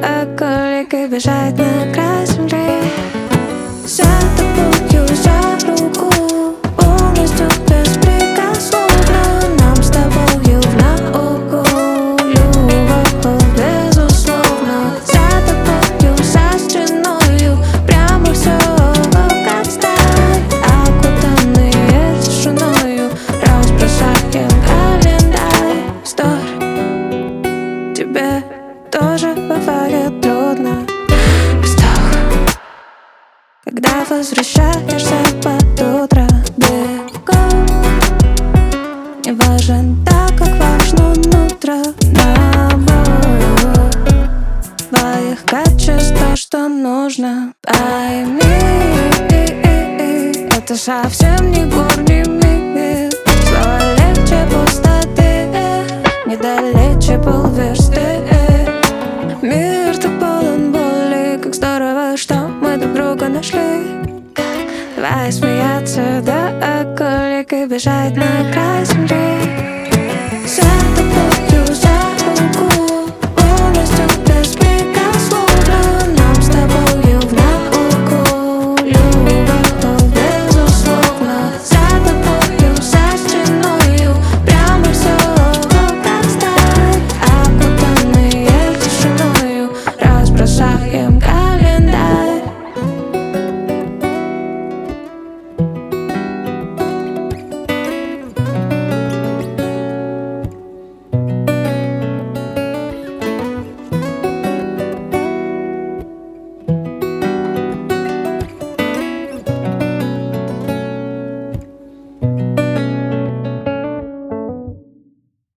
колик и бежать на край земли. За тобою за руку, полностью беспрекословно. Нам с тобою в науку, любовь безусловно. За тобою за стеною, прямо все как сталь. Окутанные тишиною, разбросаем календарь. Вздор, тебе тоже бывает трудно. Когда возвращаешься под утро бегом, не важен так, как важно нутро. Набор твоих качеств то, что нужно. Пойми, это совсем не горний мир. Слова легче пустоты, недалече полверсты. Мир так полон боли, как здорово, что мы друг друга нашли. Давай смеяться до колик и бежать на край земли.